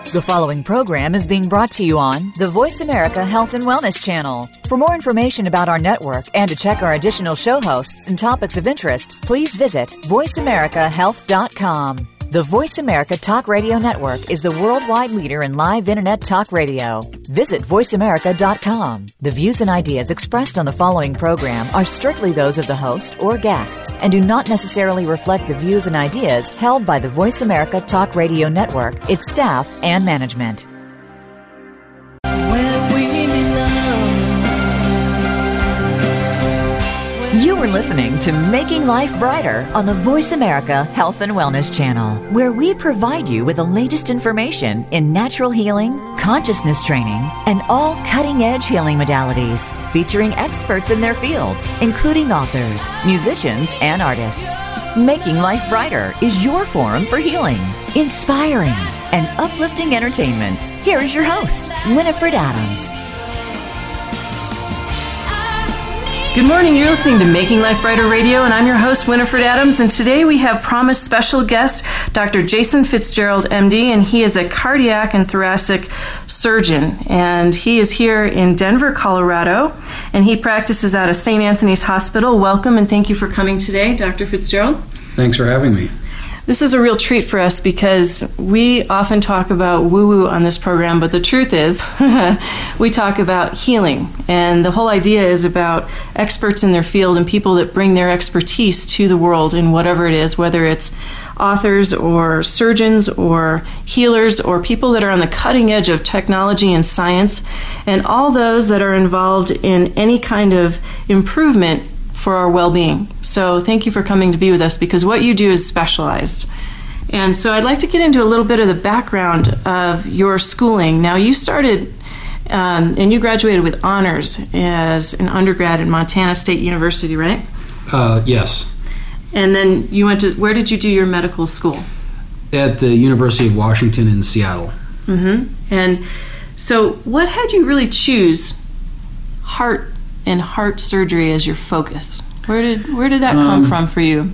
The following program is being brought to you on the Voice America Health and Wellness channel. For more information about our network and to check our additional show hosts and topics of interest, please visit voiceamericahealth.com. The Voice America Talk Radio Network is the worldwide leader in live Internet talk radio. Visit voiceamerica.com. The views and ideas expressed on the following program are strictly those of the host or guests and do not necessarily reflect the views and ideas held by the Voice America Talk Radio Network, its staff, and management. You are listening to Making Life Brighter on the Voice America Health and Wellness channel, where we provide you with the latest information in natural healing, consciousness training, and all cutting-edge healing modalities, featuring experts in their field, including authors, musicians, and artists. Making Life Brighter is your forum for healing, inspiring, and uplifting entertainment. Here is your host, Winifred Adams. Good morning, you're listening to Making Life Brighter Radio, and I'm your host, Winifred Adams, and today we have promised special guest, Dr. Jason Fitzgerald, MD, and he is a cardiac and thoracic surgeon, and he is here in Denver, Colorado, and he practices out of St. Anthony's Hospital. Welcome, and thank you for coming today, Dr. Fitzgerald. Thanks for having me. This is a real treat for us because we often talk about woo-woo on this program, but the truth is we talk about healing. And the whole idea is about experts in their field and people that bring their expertise to the world in whatever it is, whether it's authors or surgeons or healers or people that are on the cutting edge of technology and science, and all those that are involved in any kind of improvement for our well-being. So thank you for coming to be with us, because what you do is specialized. And so I'd like to get into a little bit of the background of your schooling. Now, you started and you graduated with honors as an undergrad at Montana State University, right? Yes. And then you went to, where did you do your medical school? At the University of Washington in Seattle. Mm-hmm. And so what had you really choose heart and heart surgery as your focus? Where did that come from for you?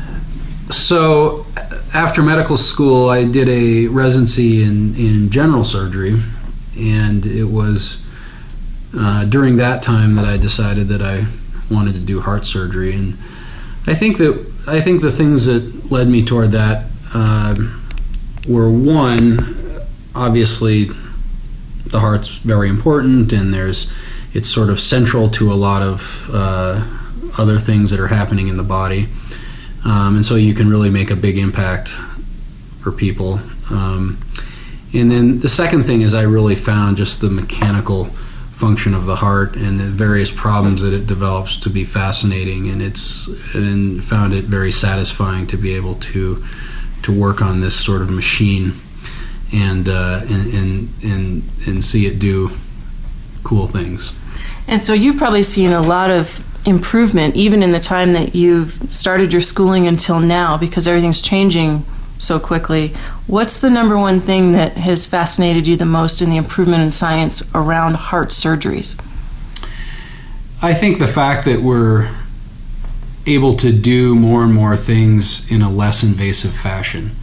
So after medical school, I did a residency in general surgery, and it was during that time that I decided that I wanted to do heart surgery. And I think the things that led me toward that were, one, obviously the heart's very important, and it's sort of central to a lot of other things that are happening in the body. And so you can really make a big impact for people. And then the second thing is I really found just the mechanical function of the heart and the various problems that it develops to be fascinating, and found it very satisfying to be able to work on this sort of machine and see it do cool things. And so you've probably seen a lot of improvement even in the time that you've started your schooling until now, because everything's changing so quickly. What's the number one thing that has fascinated you the most in the improvement in science around heart surgeries? I think the fact that we're able to do more and more things in a less invasive fashion.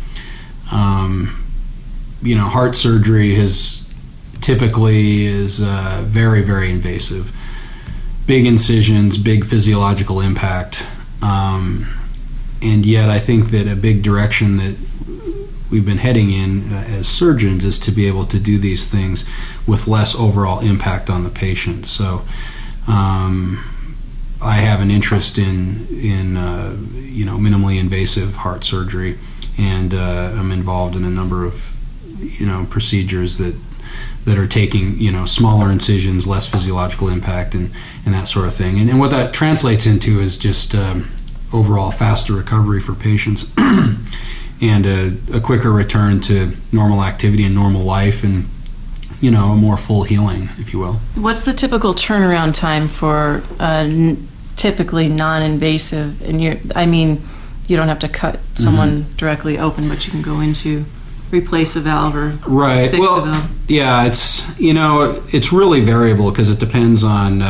Heart surgery typically is very, very invasive. Big incisions, big physiological impact. And yet I think that a big direction that we've been heading in as surgeons is to be able to do these things with less overall impact on the patient. So I have an interest in minimally invasive heart surgery, and I'm involved in a number of procedures that are taking smaller incisions, less physiological impact, and that sort of thing. And what that translates into is just overall faster recovery for patients and a quicker return to normal activity and normal life, and a more full healing, if you will. What's the typical turnaround time for typically non-invasive? And you don't have to cut someone directly open, but you can go into replace a valve or fix a valve. Yeah, it's really variable because it depends on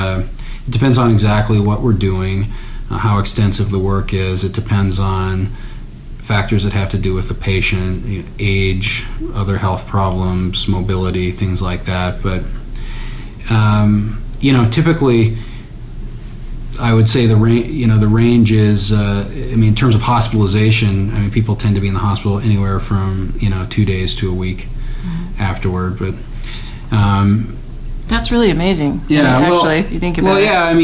exactly what we're doing, how extensive the work is. It depends on factors that have to do with the patient, age, other health problems, mobility, things like that. But typically, I would say the range is, in terms of hospitalization, people tend to be in the hospital anywhere from 2 days to a week afterward. But that's really amazing. Yeah, actually, if you think about it. Well, yeah,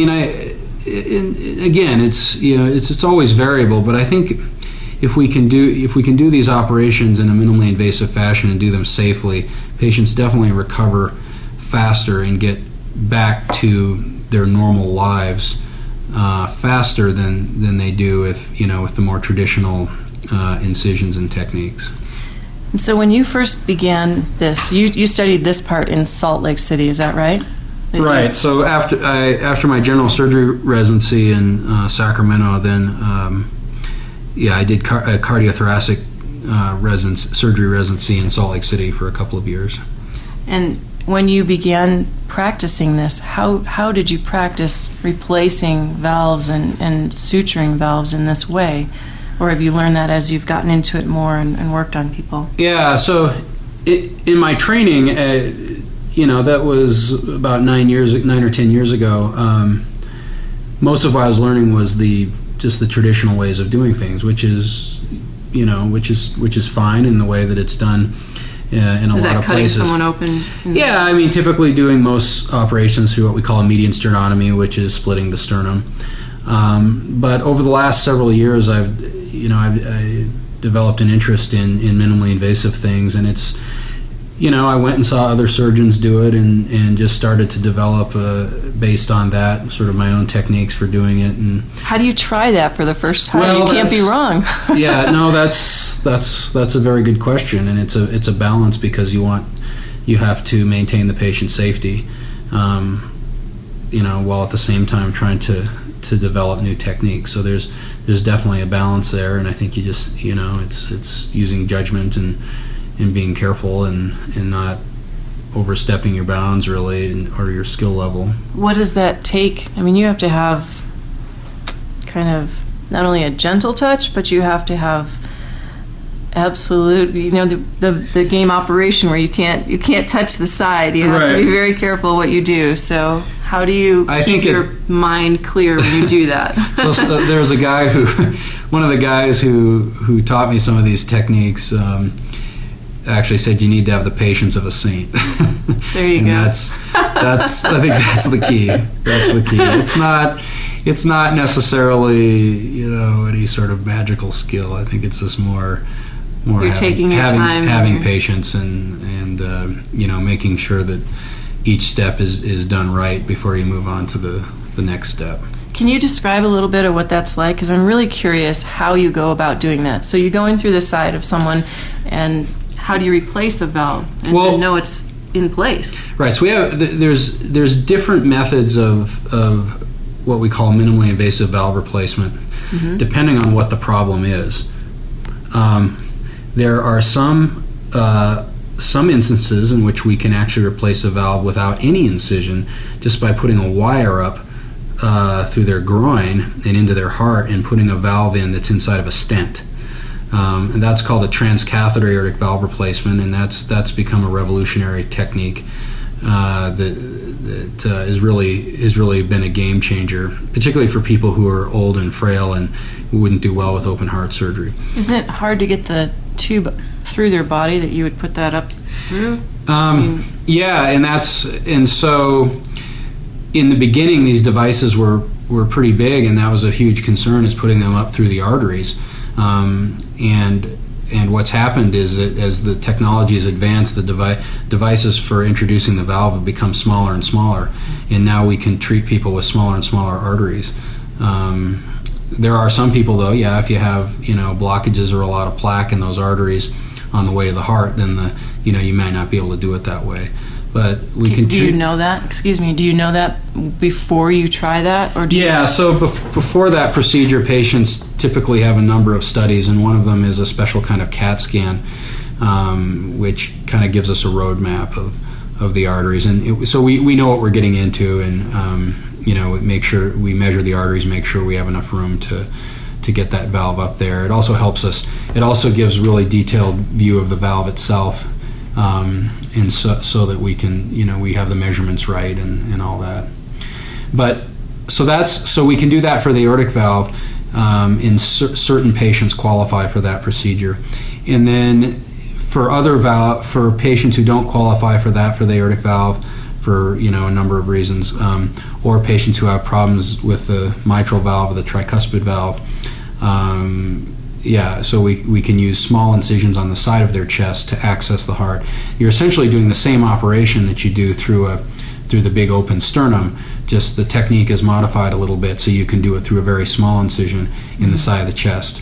again, it's always variable, but I think if we can do these operations in a minimally invasive fashion and do them safely, patients definitely recover faster and get back to their normal lives faster than they do if with the more traditional incisions and techniques. And so when you first began this, you studied this part in Salt Lake City, is that right? Right. So after my general surgery residency in Sacramento, then I did a cardiothoracic surgery residency in Salt Lake City for a couple of years. And when you began practicing this, how did you practice replacing valves and suturing valves in this way? Or have you learned that as you've gotten into it more and worked on people? Yeah, so in my training, that was about 9 or 10 years ago. Most of what I was learning was just the traditional ways of doing things, which is fine in the way that it's done in a lot of places. Is that cutting someone open? Yeah, typically doing most operations through what we call a median sternotomy, which is splitting the sternum. But over the last several years, I've developed an interest in minimally invasive things, and it's, I went and saw other surgeons do it and just started to develop, based on that, sort of my own techniques for doing it. And how do you try that for the first time? Well, you can't be wrong. Yeah, no, that's a very good question, and it's a balance because you have to maintain the patient's safety, while at the same time trying to develop new techniques. So there's definitely a balance there, and I think you just it's using judgment and being careful and not overstepping your bounds really, or your skill level. What does that take? You have to have kind of not only a gentle touch, but you have to have absolute, the game operation where you can't touch the side. You have to be very careful what you do. So how do you keep your mind clear when you do that? So there was a guy one of the guys who taught me some of these techniques actually said you need to have the patience of a saint. There you go. That's I think that's the key. That's the key. It's not necessarily any sort of magical skill. I think it's just more having patience and making sure that each step is done right before you move on to the next step. Can you describe a little bit of what that's like? Because I'm really curious how you go about doing that. So you're going through the side of someone, and how do you replace a valve and know it's in place? Right. So there's different methods of what we call minimally invasive valve replacement, depending on what the problem is. There are some instances in which we can actually replace a valve without any incision, just by putting a wire up through their groin and into their heart and putting a valve in that's inside of a stent. And that's called a transcatheter aortic valve replacement, and that's become a revolutionary technique that has really been a game changer, particularly for people who are old and frail and who wouldn't do well with open heart surgery. Isn't it hard to get the tube through their body that you would put that up through? Yeah, and so in the beginning these devices were pretty big, and that was a huge concern, is putting them up through the arteries. And what's happened is that as the technology has advanced, the devices for introducing the valve have become smaller and smaller, and now we can treat people with smaller and smaller arteries. There are some people, though, if you have blockages or a lot of plaque in those arteries on the way to the heart, then you might not be able to do it that way. But we can. Do you know that? Excuse me. Do you know that before you try that, or So before that procedure, patients typically have a number of studies, and one of them is a special kind of CAT scan, which kind of gives us a roadmap of the arteries, and so we know what we're getting into, and make sure we measure the arteries, make sure we have enough room to to get that valve up there. It also helps us. It also gives really detailed view of the valve itself, and so that we can, we have the measurements right and all that. But so we can do that for the aortic valve. In certain patients qualify for that procedure, and then for patients who don't qualify for that, for the aortic valve, for a number of reasons, or patients who have problems with the mitral valve or the tricuspid valve, so we can use small incisions on the side of their chest to access the heart. You're essentially doing the same operation that you do through the big open sternum, just the technique is modified a little bit so you can do it through a very small incision in the side of the chest.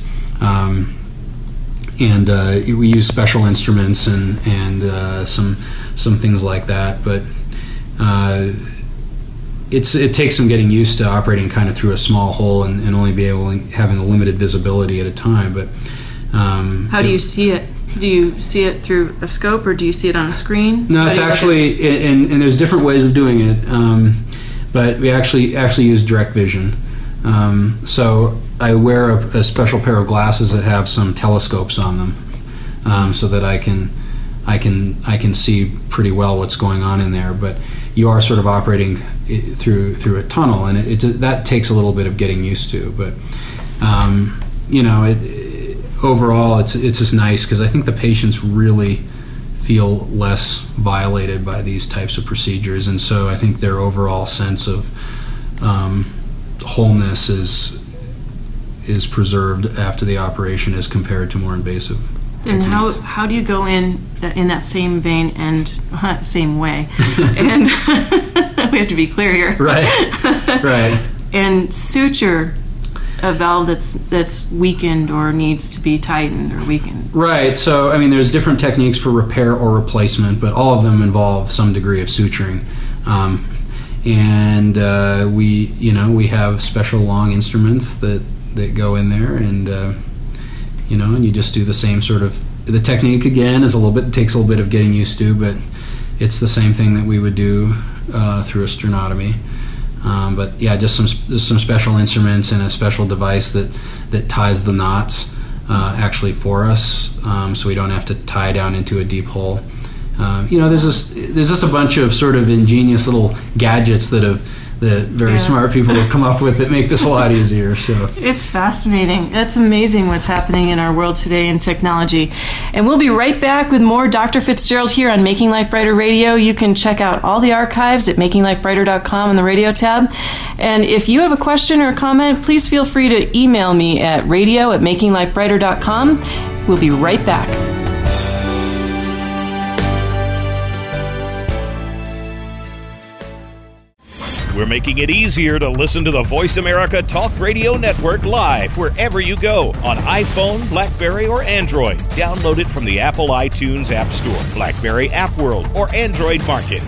And we use special instruments and some things like that, but it takes some getting used to operating kind of through a small hole and only having a limited visibility at a time. But how do you see it? Do you see it through a scope, or do you see it on a screen? No, it's actually, and there's different ways of doing it, but we actually use direct vision. So I wear a special pair of glasses that have some telescopes on them, so that I can see pretty well what's going on in there. But you are sort of operating through a tunnel, and that takes a little bit of getting used to. But overall, it's just nice because I think the patients really feel less violated by these types of procedures, and so I think their overall sense of wholeness is preserved after the operation as compared to more invasive techniques. And how do you go in that same vein and same way? And we have to be clear here. Right. And suture a valve that's weakened or needs to be tightened or weakened. Right. So there's different techniques for repair or replacement, but all of them involve some degree of suturing. And we have special long instruments that go in there, and and you just do the same sort of. The technique again takes a little bit of getting used to, but it's the same thing that we would do through a sternotomy. But yeah, just some special instruments and a special device that ties the knots actually for us, so we don't have to tie down into a deep hole. There's just a bunch of sort of ingenious little gadgets that very smart people have come up with that make this a lot easier. So it's fascinating. That's amazing what's happening in our world today in technology. And we'll be right back with more Dr. Fitzgerald here on Making Life Brighter Radio. You can check out all the archives at makinglifebrighter.com in the radio tab. And if you have a question or a comment, please feel free to email me at radio@makinglifebrighter.com. We'll be right back. We're making it easier to listen to the Voice America Talk Radio Network live wherever you go on iPhone, BlackBerry, or Android. Download it from the Apple iTunes App Store, BlackBerry App World, or Android Market.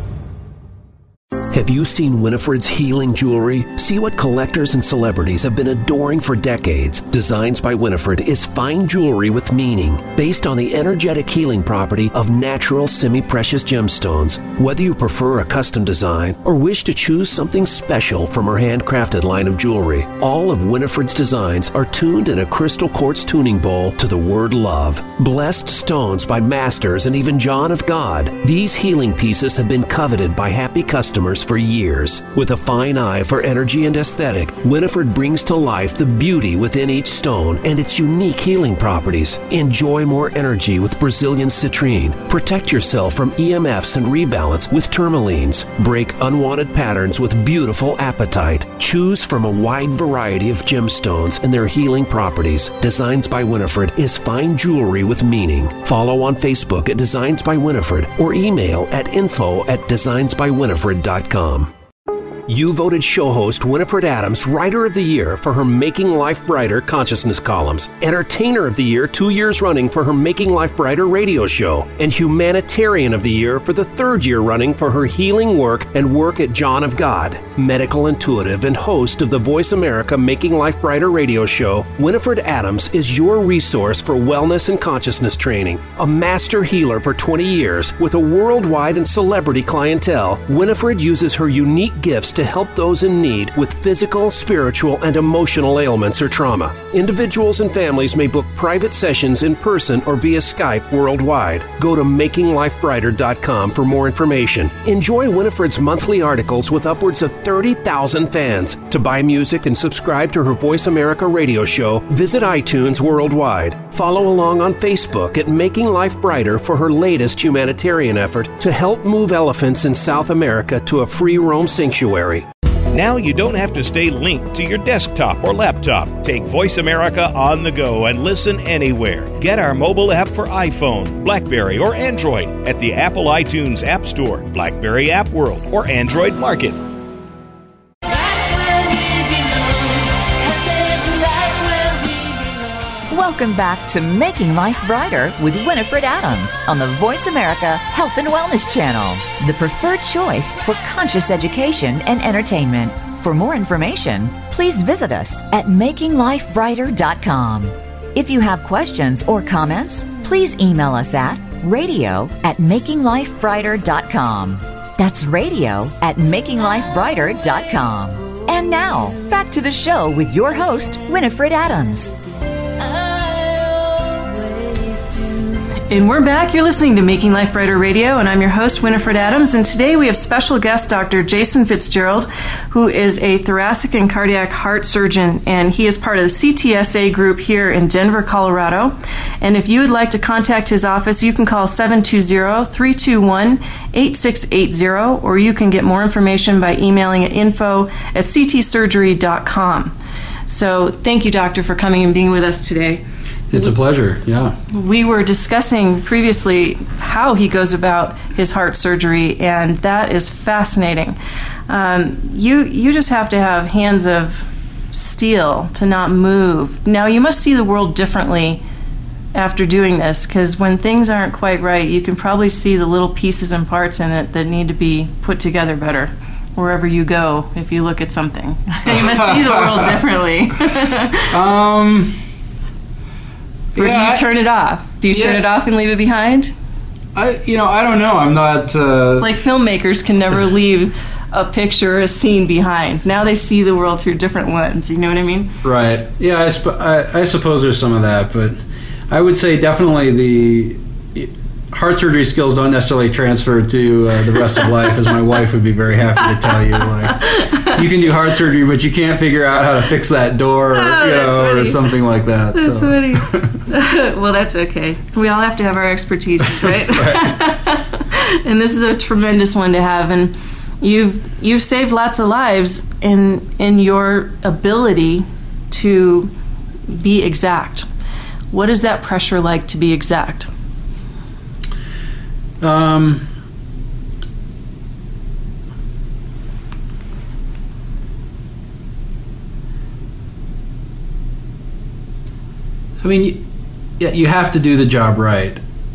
Have you seen Winifred's healing jewelry? See what collectors and celebrities have been adoring for decades. Designs by Winifred is fine jewelry with meaning, based on the energetic healing property of natural semi-precious gemstones. Whether you prefer a custom design or wish to choose something special from her handcrafted line of jewelry, all of Winifred's designs are tuned in a crystal quartz tuning bowl to the word love. Blessed stones by masters and even John of God, these healing pieces have been coveted by happy customers for years. With a fine eye for energy and aesthetic, Winifred brings to life the beauty within each stone and its unique healing properties. Enjoy more energy with Brazilian citrine. Protect yourself from EMFs and rebalance with tourmalines. Break unwanted patterns with beautiful apatite. Choose from a wide variety of gemstones and their healing properties. Designs by Winifred is fine jewelry with meaning. Follow on Facebook at Designs by Winifred or email at info@designsbywinifred.com. You voted show host Winifred Adams Writer of the Year for her Making Life Brighter consciousness columns, Entertainer of the Year 2 years running for her Making Life Brighter radio show, and Humanitarian of the Year for the 3rd year running for her healing work and work at John of God. Medical intuitive and host of the Voice America Making Life Brighter radio show, Winifred Adams is your resource for wellness and consciousness training. A master healer for 20 years with a worldwide and celebrity clientele, Winifred uses her unique gifts to help those in need with physical, spiritual, and emotional ailments or trauma. Individuals and families may book private sessions in person or via Skype worldwide. Go to makinglifebrighter.com for more information. Enjoy Winifred's monthly articles with upwards of 30,000 fans. To buy music and subscribe to her Voice America radio show, visit iTunes worldwide. Follow along on Facebook at Making Life Brighter for her latest humanitarian effort to help move elephants in South America to a free roam sanctuary. Now you don't have to stay linked to your desktop or laptop. Take Voice America on the go and listen anywhere. Get our mobile app for iPhone, BlackBerry, or Android at the Apple iTunes App Store, BlackBerry App World, or Android Market. Welcome back to Making Life Brighter with Winifred Adams on the Voice America Health and Wellness Channel, the preferred choice for conscious education and entertainment. For more information, please visit us at makinglifebrighter.com. If you have questions or comments, please email us at radio@makinglifebrighter.com. That's radio@makinglifebrighter.com. And now, back to the show with your host, Winifred Adams. And we're back. You're listening to Making Life Brighter Radio, and I'm your host, Winifred Adams. And today we have special guest Dr. Jason Fitzgerald, who is a thoracic and cardiac heart surgeon, and he is part of the CTSA group here in Denver, Colorado. And if you would like to contact his office, you can call 720-321-8680, or you can get more information by emailing at info@ctsurgery.com. So thank you, Doctor, for coming and being with us today. It's a pleasure, yeah. We were discussing previously how he goes about his heart surgery, and that is fascinating. You just have to have hands of steel to not move. Now, you must see the world differently after doing this, because when things aren't quite right, you can probably see the little pieces and parts in it that need to be put together better. Wherever you go, if you look at something, you must see the world differently. Or do you turn it off? Do you turn it off and leave it behind? I don't know. I'm not... Like filmmakers can never leave a picture or a scene behind. Now they see the world through different lens. You know what I mean? Right. Yeah, I suppose there's some of that, but I would say definitely the heart surgery skills don't necessarily transfer to the rest of life, as my wife would be very happy to tell you. Like, you can do heart surgery, but you can't figure out how to fix that door, or something like that. That's funny. Well, that's okay. We all have to have our expertise, right? Right. And this is a tremendous one to have. And you've saved lots of lives in your ability to be exact. What is that pressure like to be exact? I mean, you have to do the job right,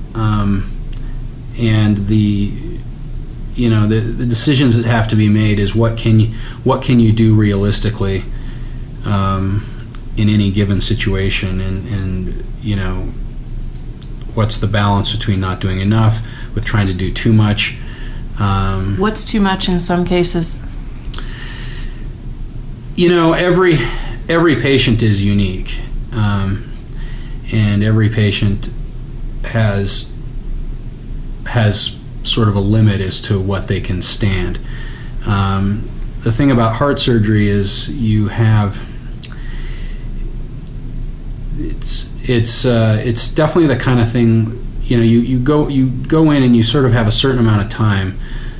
and the decisions that have to be made is what can you do realistically in any given situation, and what's the balance between not doing enough with trying to do too much. What's too much in some cases? Every patient is unique, and every patient has sort of a limit as to what they can stand. The thing about heart surgery is it's definitely the kind of thing, you go in and you sort of have a certain amount of time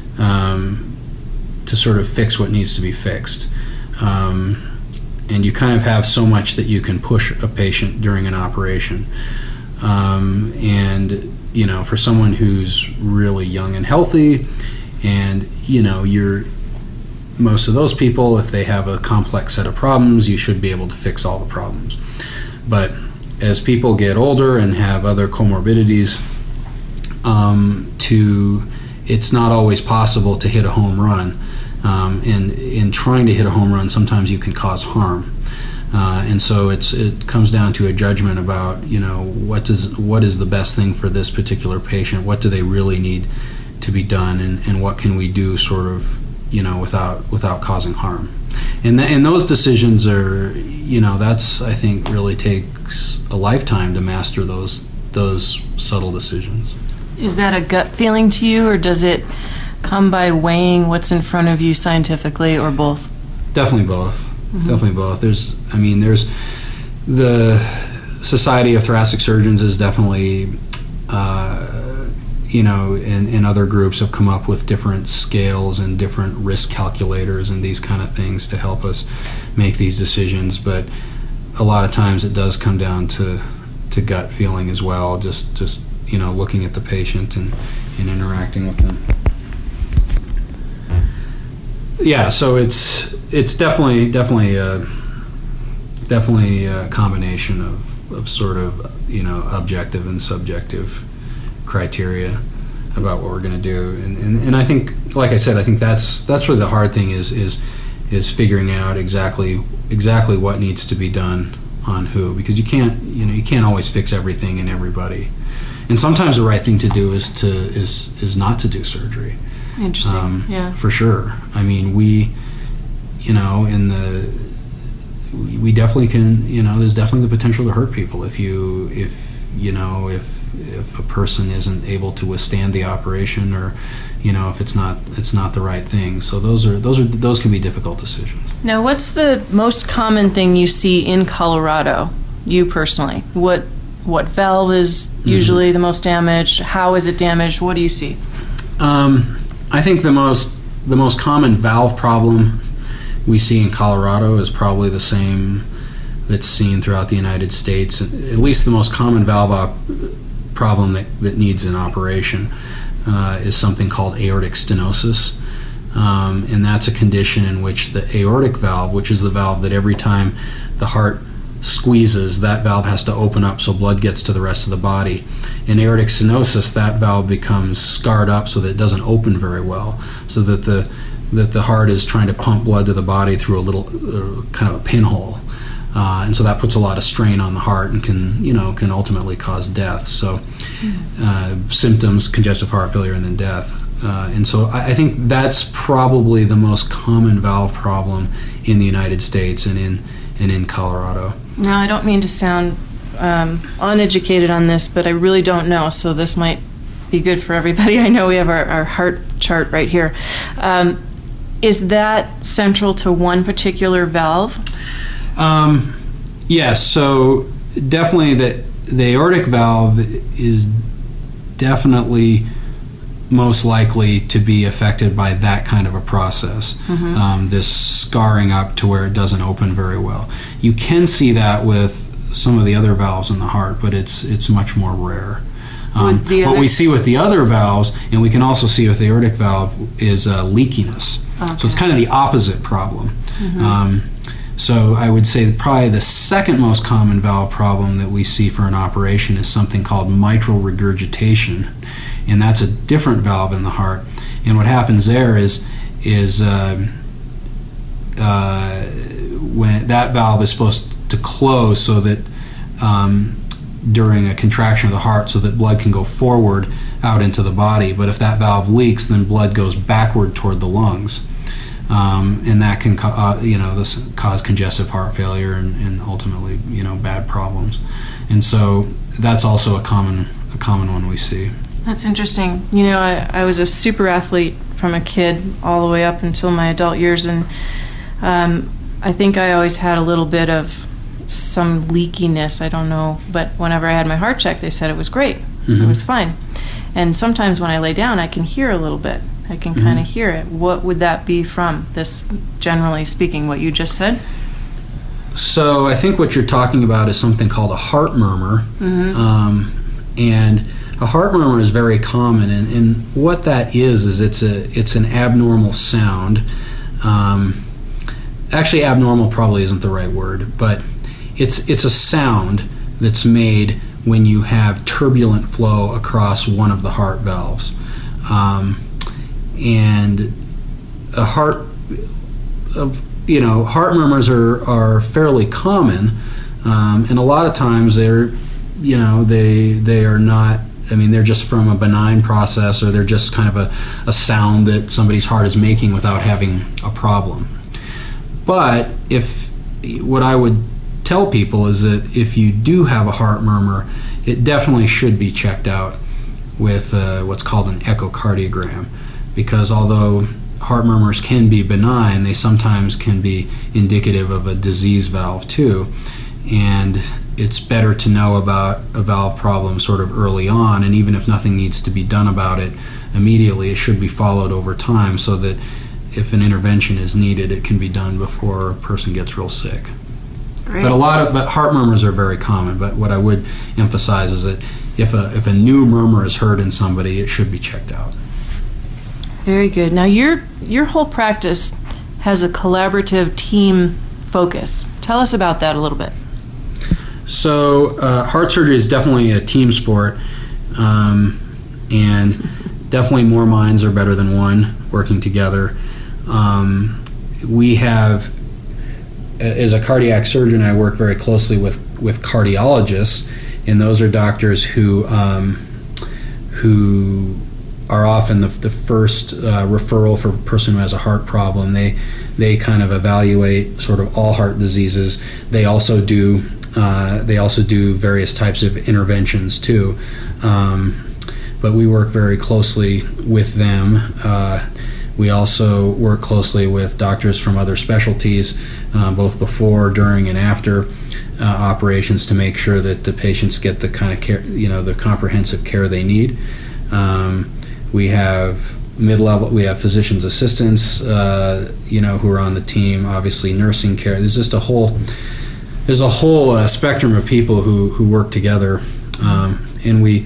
to sort of fix what needs to be fixed, and you kind of have so much that you can push a patient during an operation, and for someone who's really young and healthy, and most of those people, if they have a complex set of problems, you should be able to fix all the problems. But as people get older and have other comorbidities, it's not always possible to hit a home run. And in trying to hit a home run, sometimes you can cause harm. And so it comes down to a judgment about, what is the best thing for this particular patient? What do they really need to be done? And what can we do sort of without causing harm. And those decisions are, that's, I think, really takes a lifetime to master those subtle decisions. Is that a gut feeling to you, or does it come by weighing what's in front of you scientifically, or both? Definitely both. Mm-hmm. Definitely both. There's the Society of Thoracic Surgeons is definitely, and other groups have come up with different scales and different risk calculators and these kind of things to help us make these decisions. But a lot of times it does come down to gut feeling as well, just looking at the patient and interacting with them. Yeah, so it's definitely a combination of sort of objective and subjective criteria about what we're going to do, and I think, like I said, I think that's really the hard thing is figuring out exactly what needs to be done on who, because you can't always fix everything in everybody, and sometimes the right thing to do is not to do surgery. Interesting. Yeah, for sure. I mean, we definitely can. There's definitely the potential to hurt people if a person isn't able to withstand the operation, or if it's not the right thing. So those can be difficult decisions. Now, what's the most common thing you see in Colorado, you personally? What valve is usually the most damaged? How is it damaged? What do you see? I think the most common valve problem we see in Colorado is probably the same that's seen throughout the United States. At least the most common valve problem that needs an operation is something called aortic stenosis. And that's a condition in which the aortic valve, which is the valve that every time the heart squeezes, that valve has to open up so blood gets to the rest of the body. In aortic stenosis, that valve becomes scarred up so that it doesn't open very well, so that the heart is trying to pump blood to the body through a little kind of a pinhole. And so that puts a lot of strain on the heart and can ultimately cause death. So symptoms, congestive heart failure, and then death. And so I think that's probably the most common valve problem in the United States and in Colorado. Now, I don't mean to sound uneducated on this, but I really don't know, so this might be good for everybody. I know we have our heart chart right here. Is that central to one particular valve? Yes, so definitely the aortic valve is definitely most likely to be affected by that kind of a process, this scarring up to where it doesn't open very well. You can see that with some of the other valves in the heart, but it's much more rare. What we see with the other valves, and we can also see with the aortic valve, is leakiness. Okay. So it's kind of the opposite problem. So I would say that probably the second most common valve problem that we see for an operation is something called mitral regurgitation, and that's a different valve in the heart. And what happens there is when that valve is supposed to close so that during a contraction of the heart, so that blood can go forward out into the body. But if that valve leaks, then blood goes backward toward the lungs. And that can cause congestive heart failure and ultimately bad problems. And so that's also a common one we see. That's interesting. I was a super athlete from a kid all the way up until my adult years, and I think I always had a little bit of some leakiness, I don't know, but whenever I had my heart checked, they said it was great. It was fine. And sometimes when I lay down, I can hear a little bit. I can kind of hear it. What would that be from, this, generally speaking, what you just said? So I think what you're talking about is something called a heart murmur. And a heart murmur is very common, and what that is it's an abnormal sound. Actually, abnormal probably isn't the right word, but it's a sound that's made when you have turbulent flow across one of the heart valves. And a heart murmurs are fairly common, and a lot of times they are not they're just from a benign process, or they're just kind of a sound that somebody's heart is making without having a problem. But what I would tell people is that if you do have a heart murmur, it definitely should be checked out with what's called an echocardiogram, because although heart murmurs can be benign, they sometimes can be indicative of a disease valve too. And it's better to know about a valve problem sort of early on, and even if nothing needs to be done about it immediately, it should be followed over time, so that if an intervention is needed, it can be done before a person gets real sick. Great. But heart murmurs are very common. But what I would emphasize is that if a new murmur is heard in somebody, it should be checked out. Very good. Now, your whole practice has a collaborative team focus. Tell us about that a little bit. So, heart surgery is definitely a team sport, and definitely more minds are better than one working together. We have, as a cardiac surgeon, I work very closely with cardiologists, and those are doctors who are often the first referral for a person who has a heart problem. They kind of evaluate sort of all heart diseases. They also do various types of interventions too. But we work very closely with them. We also work closely with doctors from other specialties, both before, during, and after operations, to make sure that the patients get the kind of care, the comprehensive care they need. We have mid-level. We have physician's assistants, who are on the team. Obviously, nursing care. There's just a whole spectrum of people who work together, and we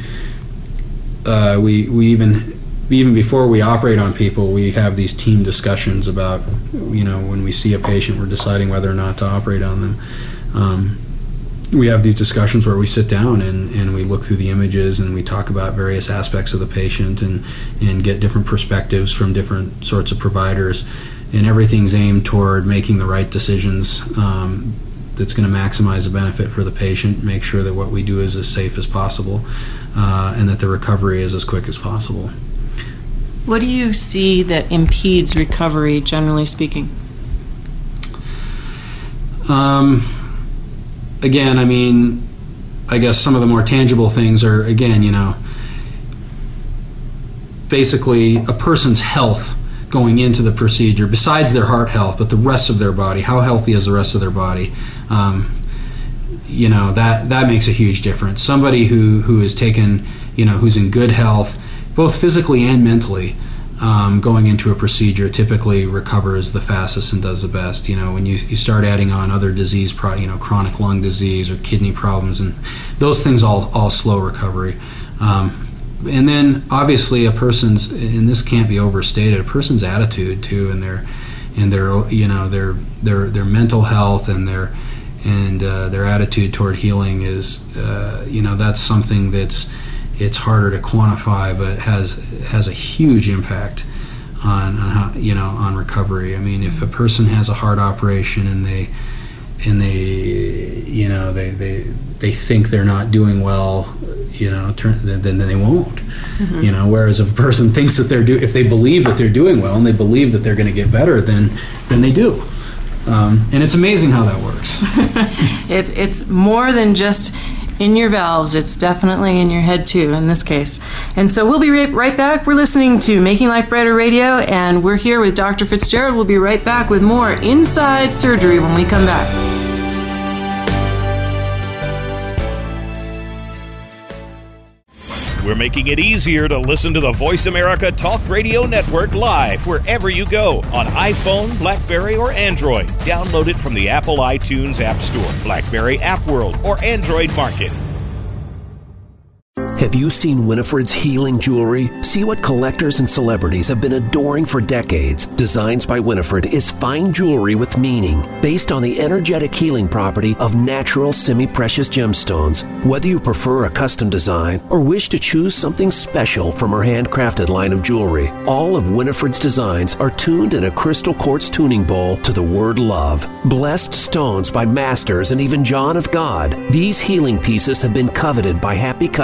even before we operate on people, we have these team discussions about, when we see a patient, we're deciding whether or not to operate on them. We have these discussions where we sit down and we look through the images, and we talk about various aspects of the patient and get different perspectives from different sorts of providers, and everything's aimed toward making the right decisions that's going to maximize the benefit for the patient, make sure that what we do is as safe as possible, and that the recovery is as quick as possible. What do you see that impedes recovery, generally speaking? Again, I guess some of the more tangible things are, basically a person's health going into the procedure, besides their heart health, but the rest of their body. How healthy is the rest of their body? That makes a huge difference. Somebody who is taken, who's in good health, both physically and mentally, going into a procedure, typically recovers the fastest and does the best. When you start adding on other disease, chronic lung disease or kidney problems, and those things all slow recovery. And then obviously a person's, and this can't be overstated, a person's attitude too, and their mental health and their attitude toward healing is, that's something it's harder to quantify, but has a huge impact on how, on recovery. If a person has a heart operation and they think they're not doing well, then they won't. Mm-hmm. Whereas if a person thinks that if they believe that they're doing well and they believe that they're going to get better, then they do. And it's amazing how that works. It's more than just in your valves. It's definitely in your head too, in this case. And so we'll be right back. We're listening to Making Life Brighter Radio, and we're here with Dr. Fitzgerald. We'll be right back with more Inside Surgery when we come back. We're making it easier to listen to the Voice America Talk Radio Network live wherever you go on iPhone, BlackBerry, or Android. Download it from the Apple iTunes App Store, BlackBerry App World, or Android Market. Have you seen Winifred's healing jewelry? See what collectors and celebrities have been adoring for decades. Designs by Winifred is fine jewelry with meaning, based on the energetic healing property of natural semi-precious gemstones. Whether you prefer a custom design or wish to choose something special from her handcrafted line of jewelry, all of Winifred's designs are tuned in a crystal quartz tuning bowl to the word love. Blessed stones by masters and even John of God, these healing pieces have been coveted by happy customers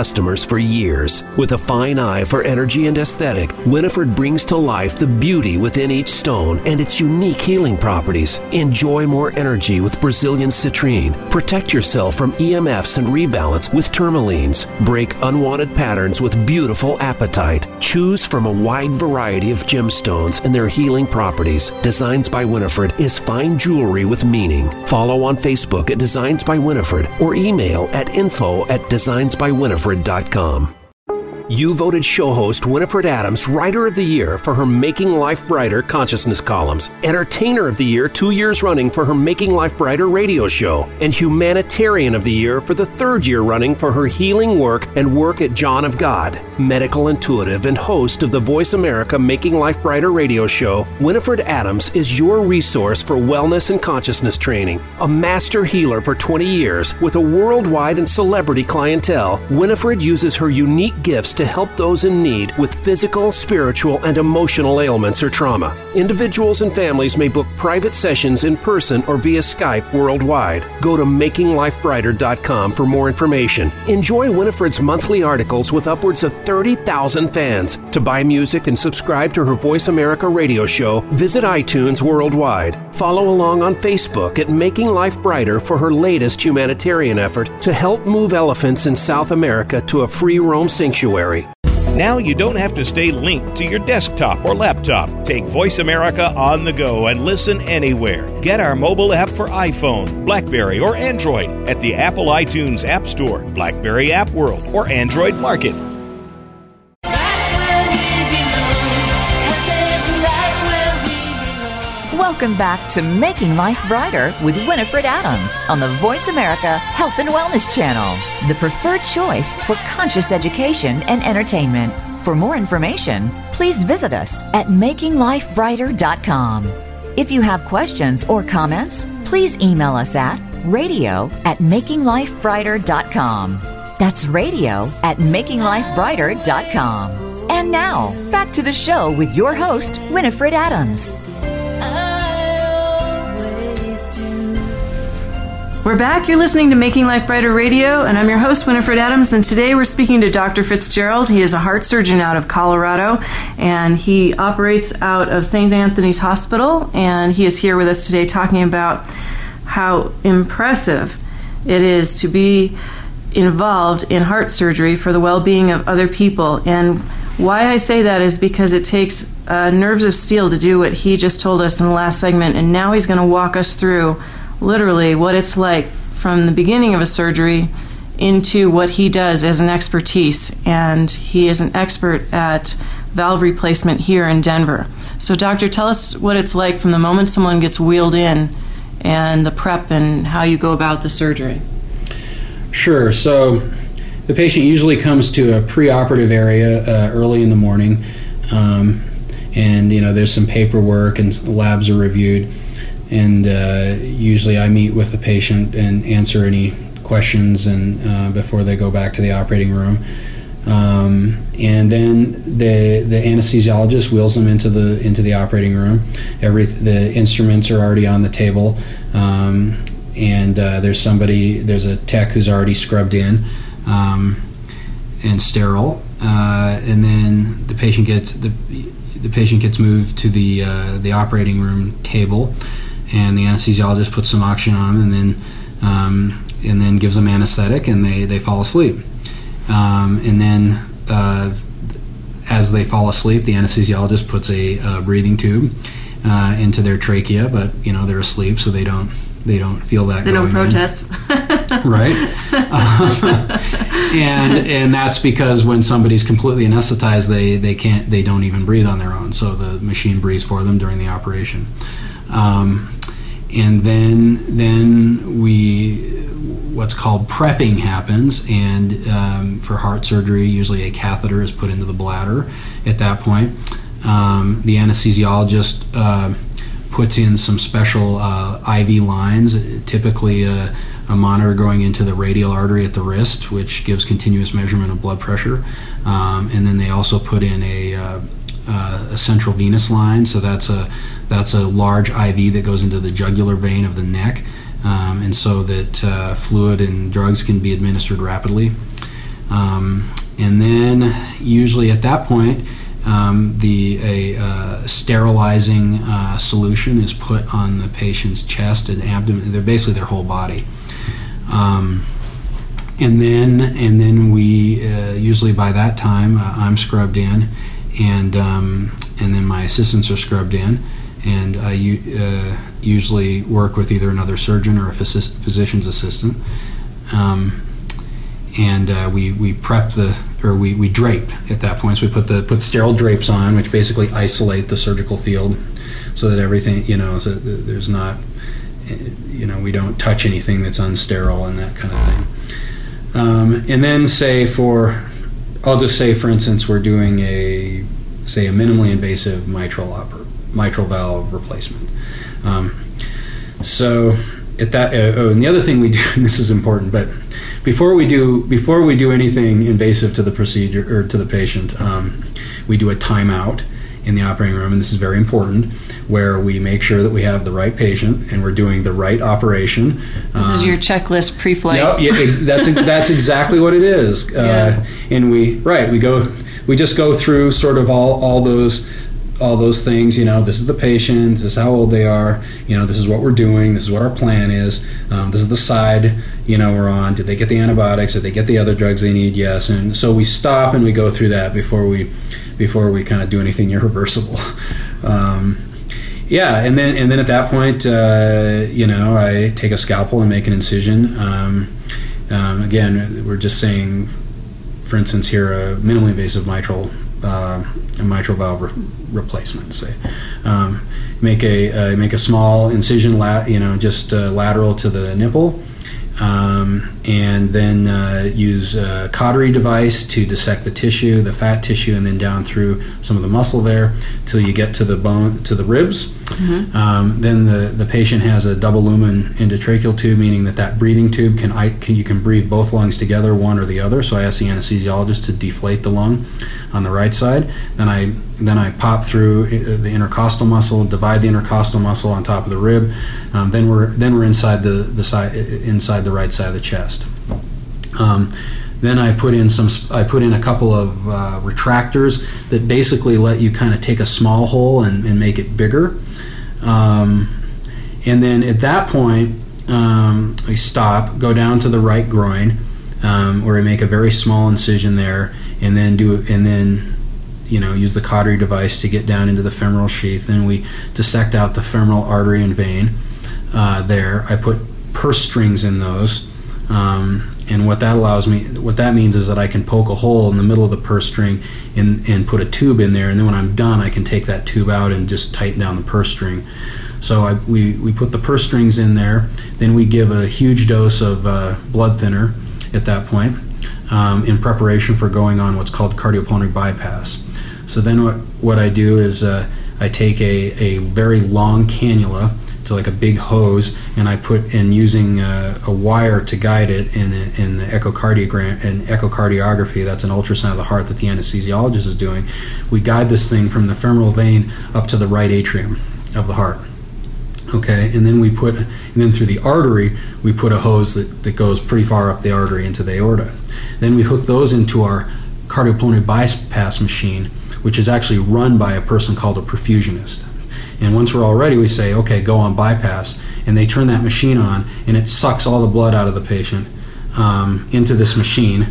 lives for years. With a fine eye for energy and aesthetic, Winifred brings to life the beauty within each stone and its unique healing properties. Enjoy more energy with Brazilian citrine. Protect yourself from EMFs and rebalance with tourmalines. Break unwanted patterns with beautiful apatite. Choose from a wide variety of gemstones and their healing properties. Designs by Winifred is fine jewelry with meaning. Follow on Facebook at Designs by Winifred or email at info@designsbywinifred.com. You voted show host Winifred Adams Writer of the Year for her Making Life Brighter consciousness columns, Entertainer of the Year 2 years running for her Making Life Brighter radio show, and Humanitarian of the Year for the 3rd year running for her healing work and work at John of God. Medical intuitive and host of the Voice America Making Life Brighter radio show, Winifred Adams is your resource for wellness and consciousness training. A master healer for 20 years with a worldwide and celebrity clientele, Winifred uses her unique gifts to help those in need with physical, spiritual, and emotional ailments or trauma. Individuals and families may book private sessions in person or via Skype worldwide. Go to makinglifebrighter.com for more information. Enjoy Winifred's monthly articles with upwards of 30,000 fans. To buy music and subscribe to her Voice America radio show, visit iTunes worldwide. Follow along on Facebook at Making Life Brighter for her latest humanitarian effort to help move elephants in South America to a free roam sanctuary. Now you don't have to stay linked to your desktop or laptop. Take Voice America on the go and listen anywhere. Get our mobile app for iPhone, BlackBerry, or Android at the Apple iTunes App Store, BlackBerry App World, or Android Market. Welcome back to Making Life Brighter with Winifred Adams on the Voice America Health and Wellness Channel, the preferred choice for conscious education and entertainment. For more information, please visit us at makinglifebrighter.com. If you have questions or comments, please email us at radio@makinglifebrighter.com. That's radio@makinglifebrighter.com. And now, back to the show with your host, Winifred Adams. We're back. You're listening to Making Life Brighter Radio, and I'm your host, Winifred Adams, and today we're speaking to Dr. Fitzgerald. He is a heart surgeon out of Colorado, and he operates out of St. Anthony's Hospital, and he is here with us today talking about how impressive it is to be involved in heart surgery for the well-being of other people. And why I say that is because it takes nerves of steel to do what he just told us in the last segment, and now he's going to walk us through literally what it's like from the beginning of a surgery into what he does as an expertise. And he is an expert at valve replacement here in Denver. So doctor, tell us what it's like from the moment someone gets wheeled in and the prep and how you go about the surgery. Sure. So the patient usually comes to a preoperative area early in the morning, and there's some paperwork and labs are reviewed. And usually I meet with the patient and answer any questions and before they go back to the operating room. And then the anesthesiologist wheels them into the operating room. The instruments are already on the table, and there's a tech who's already scrubbed in and sterile. And then the patient gets moved to the operating room table. And the anesthesiologist puts some oxygen on them, and then gives them anesthetic, and they fall asleep. And then as they fall asleep, the anesthesiologist puts a breathing tube into their trachea, but they're asleep, so they don't feel that. They don't protest. Right. And that's because when somebody's completely anesthetized, they don't even breathe on their own. So the machine breathes for them during the operation. And then what's called prepping happens, and for heart surgery, usually a catheter is put into the bladder at that point. The anesthesiologist puts in some special IV lines, typically a monitor going into the radial artery at the wrist, which gives continuous measurement of blood pressure. And then they also put in a central venous line, so that's a large IV that goes into the jugular vein of the neck, and so that fluid and drugs can be administered rapidly. then usually at that point, a sterilizing solution is put on the patient's chest and abdomen. They're basically their whole body. And then we usually by that time I'm scrubbed in, and then my assistants are scrubbed in, and I usually work with either another surgeon or a physician's assistant. We prep we drape at that point. So we put sterile drapes on, which basically isolate the surgical field, so that everything, so there's not, we don't touch anything that's unsterile and that kind of thing. And then I'll just say, for instance, we're doing a minimally invasive mitral valve replacement. So at that, and the other thing we do, and this is important, but before we do anything invasive to the procedure or to the patient, we do a timeout in the operating room, and this is very important, where we make sure that we have the right patient and we're doing the right operation. This is your checklist pre-flight. Yep, that's exactly what it is. And we just go through sort of all those things. This is the patient, this is how old they are, this is what we're doing, this is what our plan is, this is the side we're on. Did they get the antibiotics? Did they get the other drugs they need? Yes. And so we stop and we go through that before we kind of do anything irreversible. And then at that point, I take a scalpel and make an incision. Again, we're just saying, for instance, here a minimally invasive mitral valve replacement. Say, make a small incision, lateral to the nipple, and then use a cautery device to dissect the tissue, the fat tissue, and then down through some of the muscle there till you get to the bone, to the ribs. Mm-hmm. Then the patient has a double lumen endotracheal tube, meaning that breathing tube you can breathe both lungs together, one or the other. So I ask the anesthesiologist to deflate the lung on the right side. Then I pop through the intercostal muscle, divide the intercostal muscle on top of the rib. Then we're inside inside the right side of the chest. Then I put in a couple of retractors that basically let you kind of take a small hole and make it bigger. And then at that point, we stop, go down to the right groin, where we make a very small incision there, and then use the cautery device to get down into the femoral sheath, and we dissect out the femoral artery and vein. There, I put purse strings in those, and what that means is that I can poke a hole in the middle of the purse string and put a tube in there, and then when I'm done, I can take that tube out and just tighten down the purse string. So we put the purse strings in there, then we give a huge dose of blood thinner at that point, in preparation for going on what's called cardiopulmonary bypass. So then what I do is I take a very long cannula, to like a big hose, and I put in using a wire to guide it in the echocardiogram and echocardiography. That's an ultrasound of the heart that the anesthesiologist is doing. We guide this thing from the femoral vein up to the right atrium of the heart. Okay, and then through the artery we put a hose that goes pretty far up the artery into the aorta. Then we hook those into our cardiopulmonary bypass machine, which is actually run by a person called a perfusionist. And once we're all ready, we say, okay, go on bypass. And they turn that machine on, and it sucks all the blood out of the patient into this machine.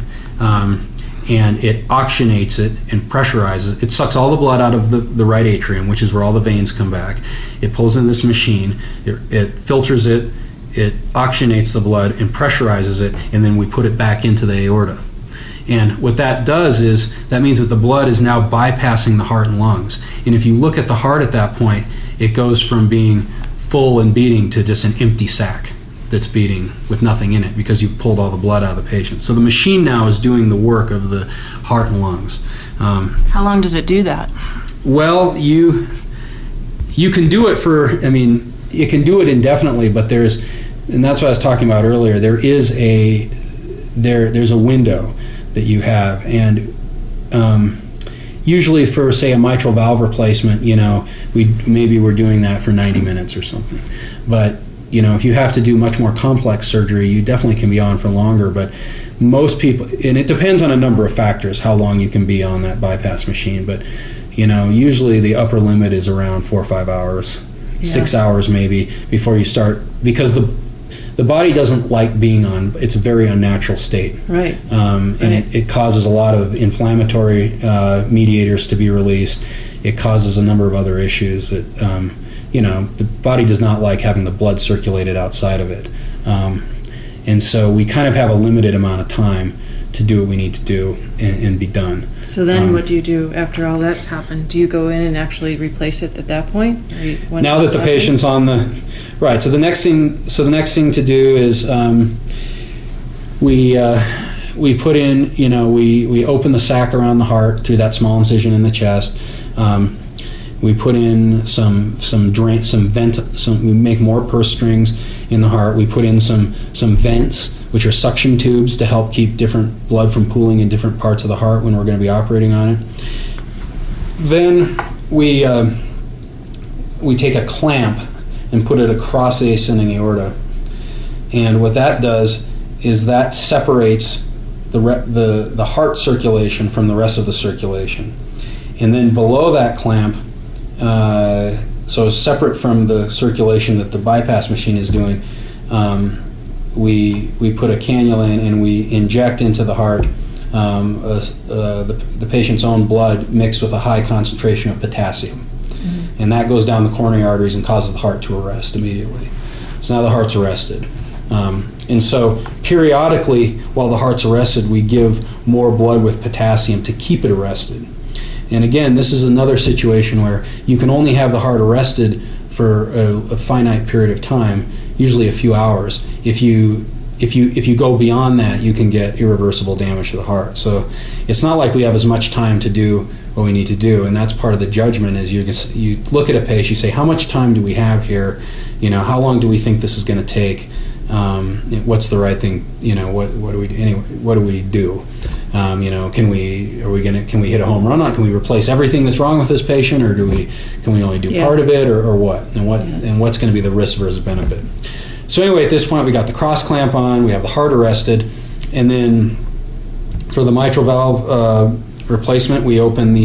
And it oxygenates it and pressurizes it. It sucks all the blood out of the right atrium, which is where all the veins come back. It pulls in this machine, it filters it, it oxygenates the blood and pressurizes it, and then we put it back into the aorta. And what that does is, that means that the blood is now bypassing the heart and lungs. And if you look at the heart at that point, it goes from being full and beating to just an empty sac that's beating with nothing in it, because you've pulled all the blood out of the patient. So the machine now is doing the work of the heart and lungs. How long does it do that? Well, you can do it it can do it indefinitely, but and that's what I was talking about earlier, there's a window that you have, and usually for, say, a mitral valve replacement, we're doing that for 90 minutes or something. But if you have to do much more complex surgery, you definitely can be on for longer. But most people, and it depends on a number of factors, how long you can be on that bypass machine. But usually the upper limit is around 4 or 5 hours, 6 hours maybe before you start, because the body doesn't like being on. It's a very unnatural state, right? And it causes a lot of inflammatory mediators to be released. It causes a number of other issues that the body does not like having the blood circulated outside of it, and so we kind of have a limited amount of time to do what we need to do and be done. So then what do you do after all that's happened? Do you go in and actually replace it at that point? Now that the patient's on right, so the next thing to do is we put in, we open the sac around the heart through that small incision in the chest. We put in we make more purse strings in the heart. We put in some vents, which are suction tubes to help keep different blood from pooling in different parts of the heart when we're going to be operating on it. Then we take a clamp and put it across the ascending aorta. And what that does is that separates the heart circulation from the rest of the circulation. And then below that clamp, so separate from the circulation that the bypass machine is doing, we put a cannula in and we inject into the heart the patient's own blood mixed with a high concentration of potassium. Mm-hmm. And that goes down the coronary arteries and causes the heart to arrest immediately. So now the heart's arrested. And so periodically, while the heart's arrested, we give more blood with potassium to keep it arrested. And again, this is another situation where you can only have the heart arrested for a finite period of time, usually a few hours. If you go beyond that, you can get irreversible damage to the heart. So it's not like we have as much time to do what we need to do, and that's part of the judgment. Is you look at a patient, you say, how much time do we have here? How long do we think this is going to take? What's the right thing? What do we do? Anyway, what do we do? Can we hit a home run on it? Can we replace everything that's wrong with this patient, or can we only do part of it, or what? And what's going to be the risk versus benefit? So anyway, at this point, we got the cross clamp on, we have the heart arrested, and then for the mitral valve replacement, we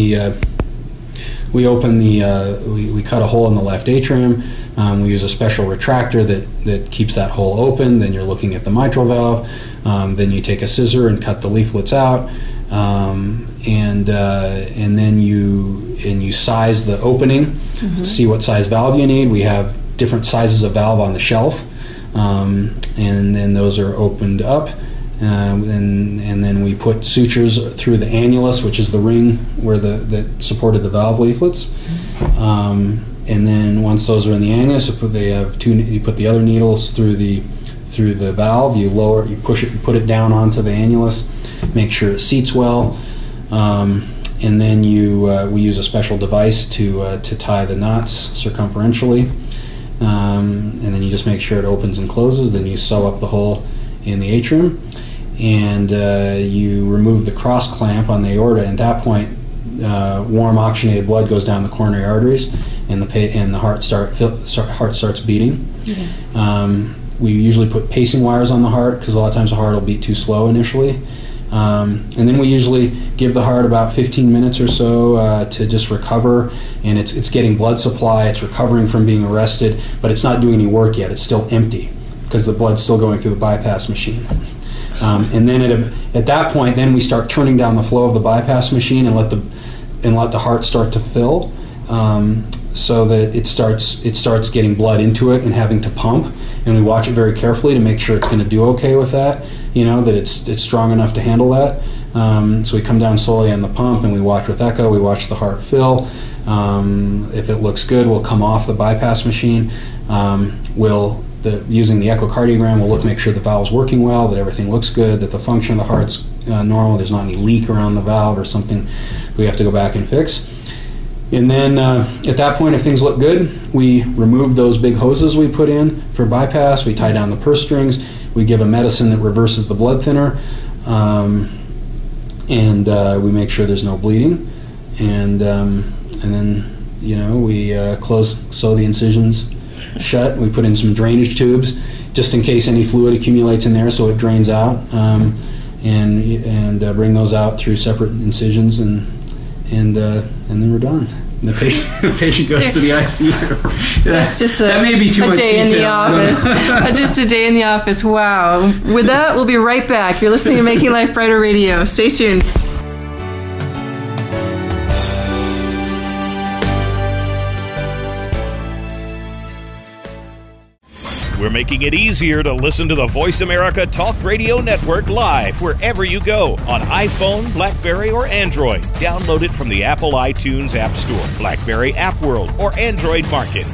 cut a hole in the left atrium. We use a special retractor that keeps that hole open. Then you're looking at the mitral valve. Then you take a scissor and cut the leaflets out, and then you size the opening to see what size valve you need. We have different sizes of valve on the shelf, and then those are opened up. And then we put sutures through the annulus, which is the ring where that supported the valve leaflets. And then once those are in the annulus, you put the other needles through the valve. You push it, you put it down onto the annulus, make sure it seats well, and then we use a special device to tie the knots circumferentially, and then you just make sure it opens and closes. Then you sew up the hole in the atrium, and you remove the cross clamp on the aorta. At that point, warm oxygenated blood goes down the coronary arteries, and the heart starts beating. Yeah. We usually put pacing wires on the heart because a lot of times the heart will beat too slow initially. And then we usually give the heart about 15 minutes or so to just recover, and it's getting blood supply, it's recovering from being arrested, but it's not doing any work yet. It's still empty because the blood's still going through the bypass machine. And then at that point, then we start turning down the flow of the bypass machine and let the heart start to fill, so that it starts getting blood into it and having to pump. And we watch it very carefully to make sure it's going to do okay with that. That it's strong enough to handle that. So we come down slowly on the pump and we watch with echo. We watch the heart fill. If it looks good, we'll come off the bypass machine. Using the echocardiogram, we'll make sure the valve's working well, that everything looks good, that the function of the heart's normal, there's not any leak around the valve or something we have to go back and fix. And then at that point, if things look good, we remove those big hoses we put in for bypass, we tie down the purse strings, we give a medicine that reverses the blood thinner, and we make sure there's no bleeding, and then we sew the incisions shut. We put in some drainage tubes just in case any fluid accumulates in there, so it drains out, and bring those out through separate incisions, and then we're done. The patient goes to the ICU. That's just that may be too much day detail. In the office. Just a day in the office. Wow. With that, we'll be right back. You're listening to Making Life Brighter Radio. Stay tuned. We're making it easier to listen to the Voice America Talk Radio Network live wherever you go on iPhone, BlackBerry, or Android. Download it from the Apple iTunes App Store, BlackBerry App World, or Android Market.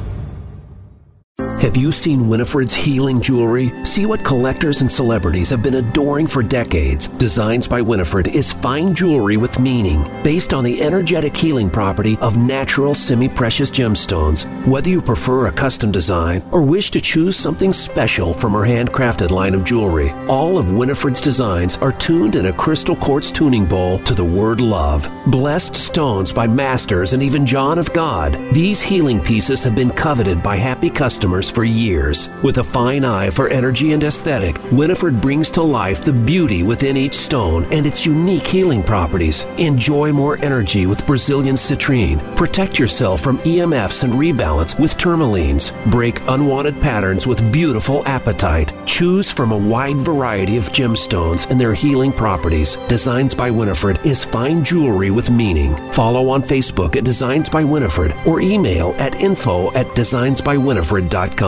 Have you seen Winifred's healing jewelry? See what collectors and celebrities have been adoring for decades. Designs by Winifred is fine jewelry with meaning, based on the energetic healing property of natural semi-precious gemstones. Whether you prefer a custom design or wish to choose something special from her handcrafted line of jewelry, all of Winifred's designs are tuned in a crystal quartz tuning bowl to the word love. Blessed stones by masters and even John of God, these healing pieces have been coveted by happy customers for years. With a fine eye for energy and aesthetic, Winifred brings to life the beauty within each stone and its unique healing properties. Enjoy more energy with Brazilian citrine. Protect yourself from EMFs and rebalance with tourmalines. Break unwanted patterns with beautiful apatite. Choose from a wide variety of gemstones and their healing properties. Designs by Winifred is fine jewelry with meaning. Follow on Facebook at Designs by Winifred or email at info@designsbywinifred.com.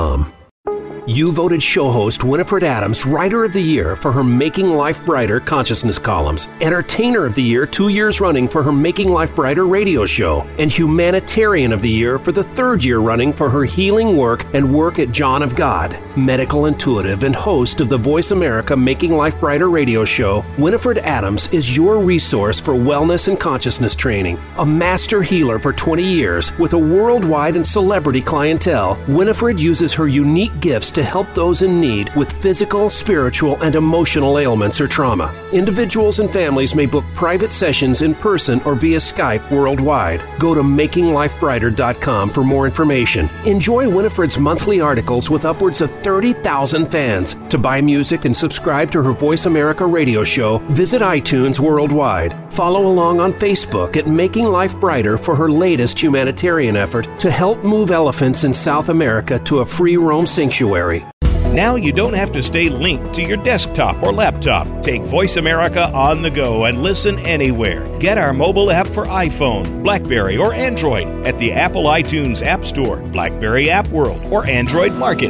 You voted show host Winifred Adams Writer of the Year for her Making Life Brighter consciousness columns, Entertainer of the Year 2 years running for her Making Life Brighter radio show, and Humanitarian of the Year for the 3rd year running for her healing work and work at John of God. Medical intuitive and host of the Voice America Making Life Brighter radio show, Winifred Adams is your resource for wellness and consciousness training. A master healer for 20 years with a worldwide and celebrity clientele, Winifred uses her unique gifts to help those in need with physical, spiritual, and emotional ailments or trauma. Individuals and families may book private sessions in person or via Skype worldwide. Go to makinglifebrighter.com for more information. Enjoy Winifred's monthly articles with upwards of 30,000 fans. To buy music and subscribe to her Voice America radio show, visit iTunes worldwide. Follow along on Facebook at Making Life Brighter for her latest humanitarian effort to help move elephants in South America to a free roam sanctuary. Now you don't have to stay linked to your desktop or laptop. Take Voice America on the go and listen anywhere. Get our mobile app for iPhone, BlackBerry, or Android at the Apple iTunes App Store, BlackBerry App World, or Android Market.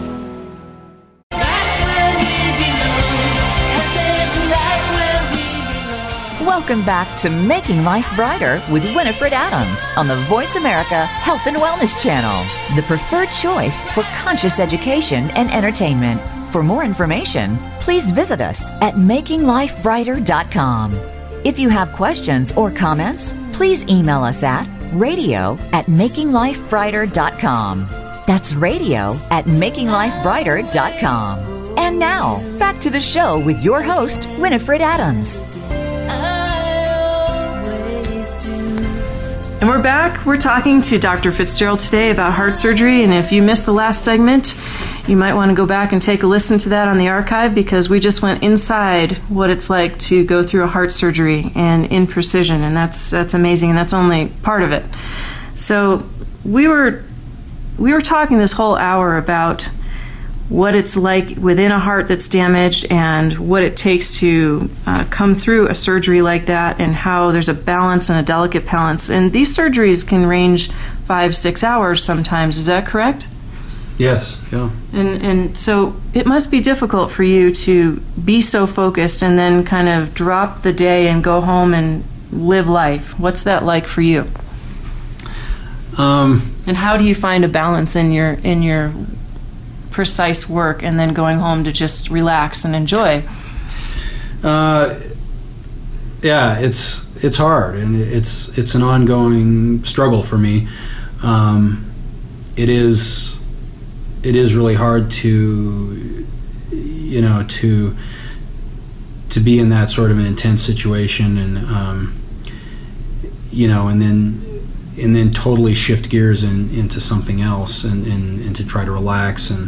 Welcome back to Making Life Brighter with Winifred Adams on the Voice America Health and Wellness Channel, the preferred choice for conscious education and entertainment. For more information, please visit us at makinglifebrighter.com. If you have questions or comments, please email us at radio@makinglifebrighter.com. That's radio@makinglifebrighter.com. And now, back to the show with your host, Winifred Adams. And we're back. We're talking to Dr. Fitzgerald today about heart surgery. And if you missed the last segment, you might want to go back and take a listen to that on the archive, because we just went inside what it's like to go through a heart surgery and in precision. And that's amazing. And that's only part of it. So we were talking this whole hour about what it's like within a heart that's damaged and what it takes to come through a surgery like that, and how there's a balance and a delicate balance. And these surgeries can range 5-6 hours sometimes. Is that correct? Yes, yeah. And so it must be difficult for you to be so focused and then kind of drop the day and go home and live life. What's that like for you? And how do you find a balance in your precise work and then going home to just relax and enjoy? Yeah, it's hard, and it's an ongoing struggle for me. It is really hard to be in that sort of an intense situation, and then totally shift gears into something else and to try to relax and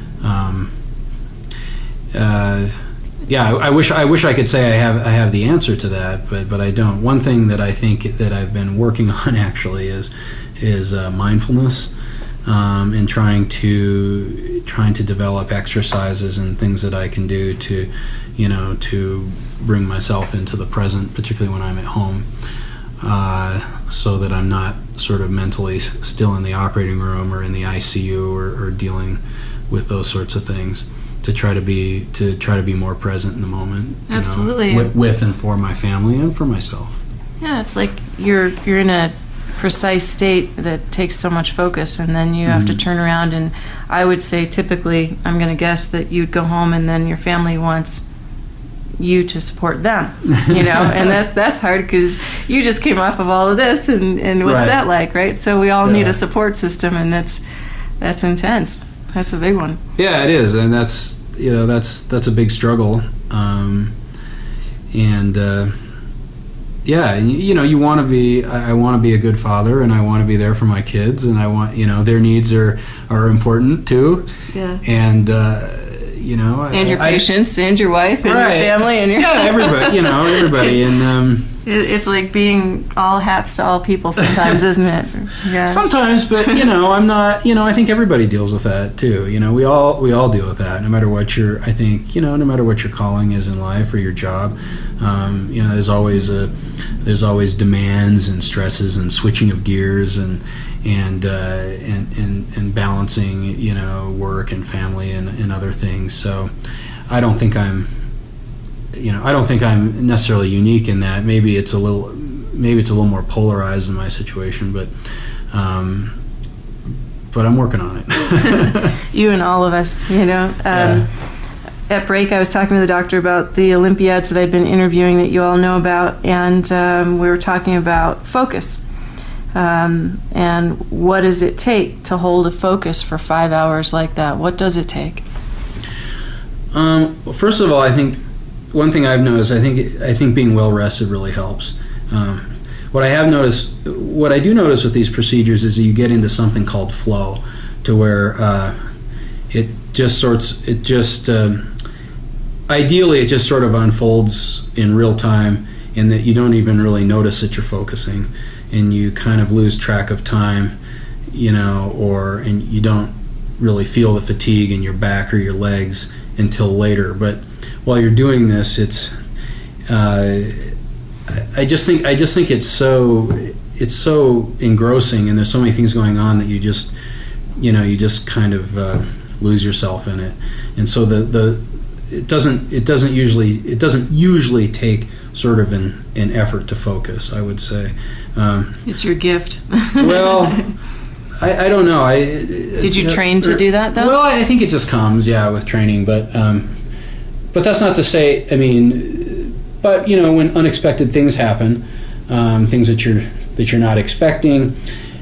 I wish I could say I have the answer to that, but I don't. One thing that I think that I've been working on actually is mindfulness, and trying to develop exercises and things that I can do to bring myself into the present, particularly when I'm at home, so that I'm not sort of mentally still in the operating room or in the ICU or dealing with those sorts of things. To try to be more present in the moment. Absolutely. With and for my family and for myself. Yeah, it's like you're in a precise state that takes so much focus, and then you have to turn around. And I would say typically, I'm going to guess that you'd go home, and then your family wants you to support them, and that's hard because you just came off of all of this, and what's that like, right? So we all need a support system, and that's intense. That's a big one. Yeah, it is, and that's a big struggle, you want to be. I want to be a good father, and I want to be there for my kids, and I want their needs are important too. Yeah. And and your patients, and your wife, and your family, and your everybody. Everybody, and it's like being all hats to all people sometimes, isn't it? Yeah. Sometimes, but I'm not. I think everybody deals with that too. We all deal with that, no matter what your calling is in life or your job. There's always demands and stresses and switching of gears and balancing work and family and other things. So I don't think I'm necessarily unique in that. Maybe it's a little more polarized in my situation, but I'm working on it. You and all of us, At break, I was talking to the doctor about the Olympiads that I've been interviewing that you all know about, and we were talking about focus. And what does it take to hold a focus for 5 hours like that? What does it take? Well, first of all, I think one thing I've noticed, I think being well rested really helps. What I do notice with these procedures is that you get into something called flow, to where ideally it just sort of unfolds in real time, in that you don't even really notice that you're focusing, and you kind of lose track of time, and you don't really feel the fatigue in your back or your legs until later. But while you're doing this, it's I just think it's so engrossing, and there's so many things going on that you just kind of lose yourself in it. And so it doesn't usually take sort of an effort to focus, I would say. It's your gift. Well, I don't know. Did you train to do that, though? Well, I think it just comes, with training. But that's not to say. I mean, but when unexpected things happen, things that you're not expecting,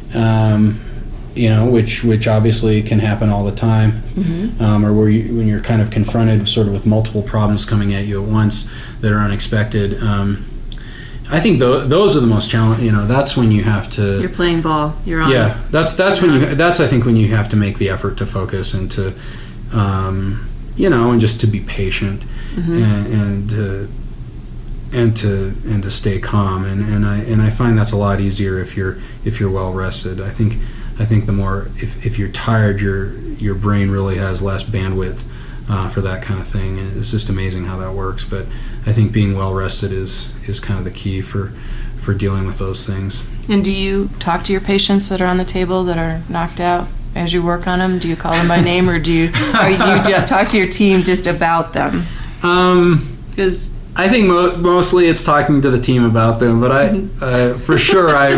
which obviously can happen all the time, mm-hmm. Or when you're kind of confronted sort of with multiple problems coming at you at once that are unexpected. I think those are the most challenging. That's when you have to. You're playing ball. You're on. Yeah, that's when you. That's I think when you have to make the effort to focus and to, and just to be patient, mm-hmm. and to stay calm. And I find that's a lot easier if you're well rested. I think the more if you're tired, your brain really has less bandwidth for that kind of thing. And it's just amazing how that works. But I think being well rested is kind of the key for dealing with those things. And do you talk to your patients that are on the table that are knocked out as you work on them? Do you call them by name, or you talk to your team just about them? Because I think mostly it's talking to the team about them. But I for sure I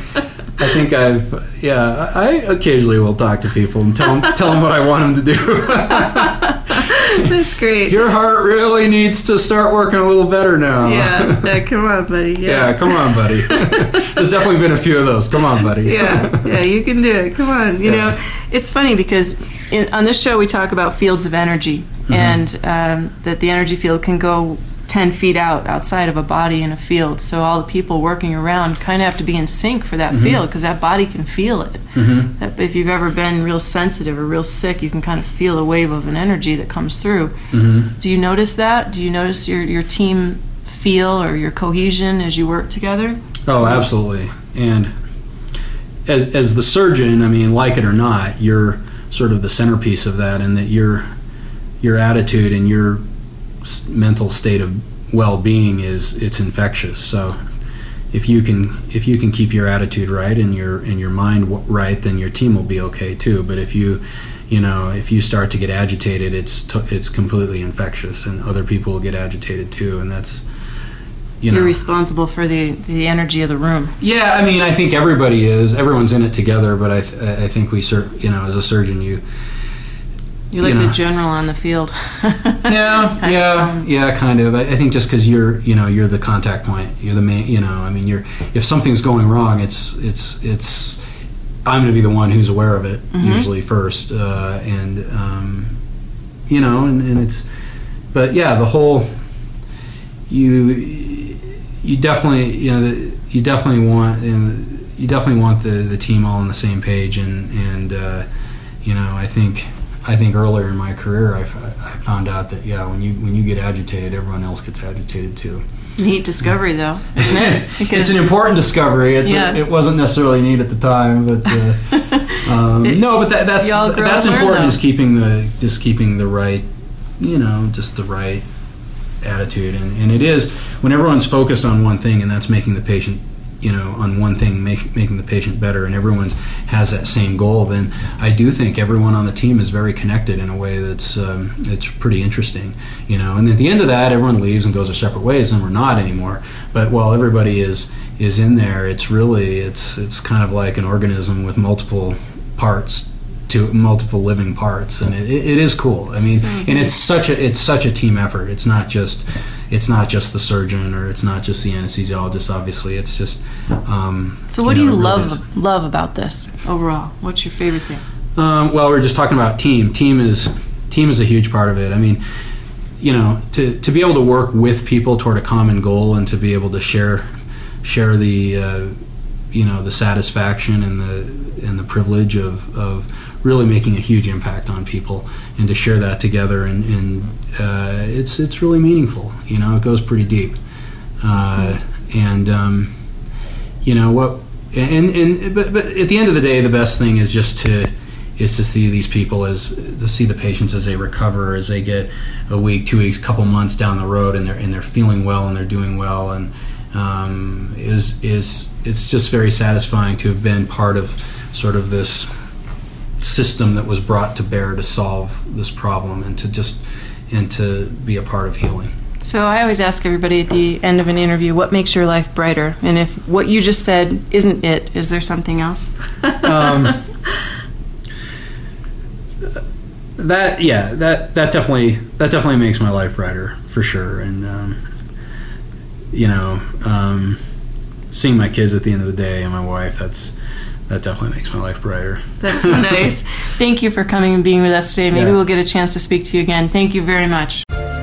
occasionally will talk to people and tell them what I want them to do. That's great. Your heart really needs to start working a little better now. Yeah, come on, buddy. Yeah, come on, buddy. There's definitely been a few of those. Come on, buddy. Yeah, you can do it. Come on. You know, it's funny because on this show we talk about fields of energy, mm-hmm. and that the energy field can go 10 feet outside of a body in a field. So all the people working around kind of have to be in sync for that field, because that body can feel it. That if you've ever been real sensitive or real sick, you can kind of feel a wave of an energy that comes through. Do you notice that? Do you notice your team feel or your cohesion as you work together? Oh, absolutely. And as the surgeon, I mean, like it or not, you're sort of the centerpiece of that, and that your attitude and your mental state of well-being it's infectious. So if you can keep your attitude right and your mind right, then your team will be okay too. But if you start to get agitated, it's completely infectious, and other people will get agitated too, and that's you're responsible for the energy of the room. Yeah, I mean, I think everyone's in it together, but I think we as a surgeon you're like the general on the field. Yeah, kind of. I think just because you're the contact point, you're the main. I mean, if something's going wrong, it's I'm going to be the one who's aware of it usually first, and it's. But yeah, the whole you definitely want the team all on the same page, and I think earlier in my career I found out that when you get agitated, everyone else gets agitated too. Neat discovery, though, isn't it? It's an important discovery. It wasn't necessarily neat at the time, but that's important. Is keeping the right, just the right attitude, and it is when everyone's focused on one thing, and that's making the patient, on one thing, making the patient better, and everyone has that same goal. Then I do think everyone on the team is very connected in a way that's it's pretty interesting, And at the end of that, everyone leaves and goes their separate ways, and we're not anymore. But while everybody is in there, it's kind of like an organism with multiple parts. To multiple living parts, and it is cool. I mean, and it's such a team effort. It's not just the surgeon, or it's not just the anesthesiologist. Obviously, it's just. So, what do you love about this overall? What's your favorite thing? Well, we were just talking about team. Team is a huge part of it. I mean, to be able to work with people toward a common goal, and to be able to share the the satisfaction and the privilege of really making a huge impact on people, and to share that together, and it's really meaningful. It goes pretty deep, but at the end of the day, the best thing is just to see these people to see the patients as they recover, as they get a week, 2 weeks, couple months down the road, and they're feeling well and they're doing well, and it's just very satisfying to have been part of sort of this system that was brought to bear to solve this problem, and to be a part of healing. So I always ask everybody at the end of an interview, what makes your life brighter? And if what you just said isn't it, is there something else? That definitely makes my life brighter, for sure. And seeing my kids at the end of the day, and my wife, that definitely makes my life brighter. That's so nice. Thank you for coming and being with us today. Maybe we'll get a chance to speak to you again. Thank you very much.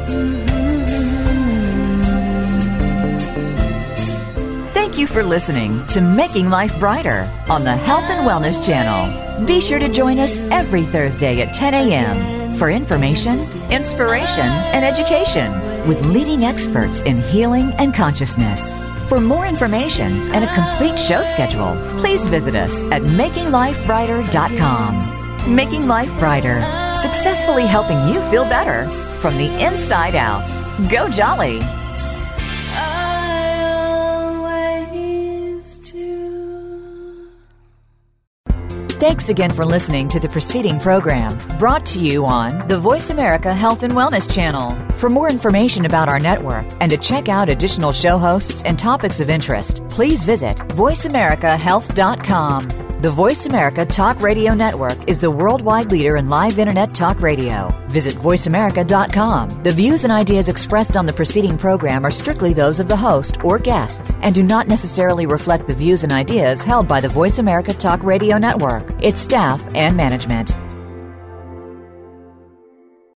Thank you for listening to Making Life Brighter on the Health and Wellness Channel. Be sure to join us every Thursday at 10 a.m. for information, inspiration, and education with leading experts in healing and consciousness. For more information and a complete show schedule, please visit us at makinglifebrighter.com. Making Life Brighter, successfully helping you feel better from the inside out. Go Jolly! Thanks again for listening to the preceding program, brought to you on the Voice America Health and Wellness Channel. For more information about our network and to check out additional show hosts and topics of interest, please visit voiceamericahealth.com. The Voice America Talk Radio Network is the worldwide leader in live Internet talk radio. Visit voiceamerica.com. The views and ideas expressed on the preceding program are strictly those of the host or guests and do not necessarily reflect the views and ideas held by the Voice America Talk Radio Network, its staff, and management.